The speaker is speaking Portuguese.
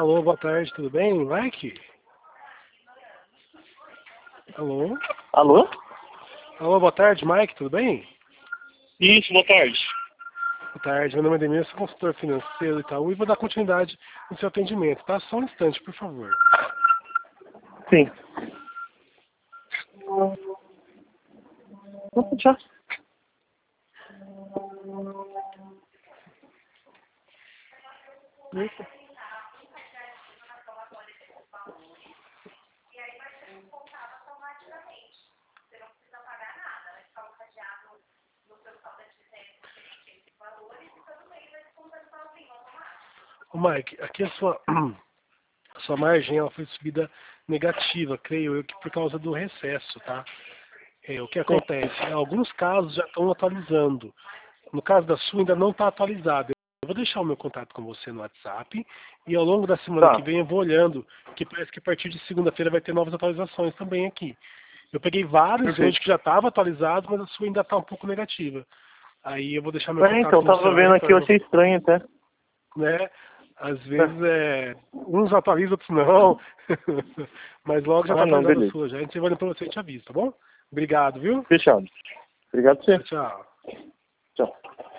Alô, boa tarde, tudo bem? Mike? Alô? Alô? Alô, boa tarde, Mike, tudo bem? Isso, boa tarde. Boa tarde, meu nome é Demir, sou consultor financeiro e Itaú e vou dar continuidade no seu atendimento, tá? Só um instante, por favor. Sim. Já. Isso. Ô, Mike, aqui a sua margem ela foi subida negativa, creio eu, que por causa do recesso, tá? O que Sim. acontece? Alguns casos já estão atualizando. No caso da sua, ainda não está atualizado. Eu vou deixar o meu contato com você no WhatsApp e ao longo da semana que Tá. vem eu vou olhando, que parece que a partir de segunda-feira vai ter novas atualizações também aqui. Eu peguei vários hoje Perfeito. que já estava atualizado, mas a sua ainda está um pouco negativa. Aí eu vou deixar meu contato Então, com você tava lá, vendo aqui, eu achei estranho até. né? Às vezes uns atualizam, outros não. Mas logo já está Ah, não, atualizado a beleza. sua. Já a gente vai olhando para você e te avisa, tá bom? Obrigado, viu? Fechado. Obrigado, Tchau, você. tchau. Tchau.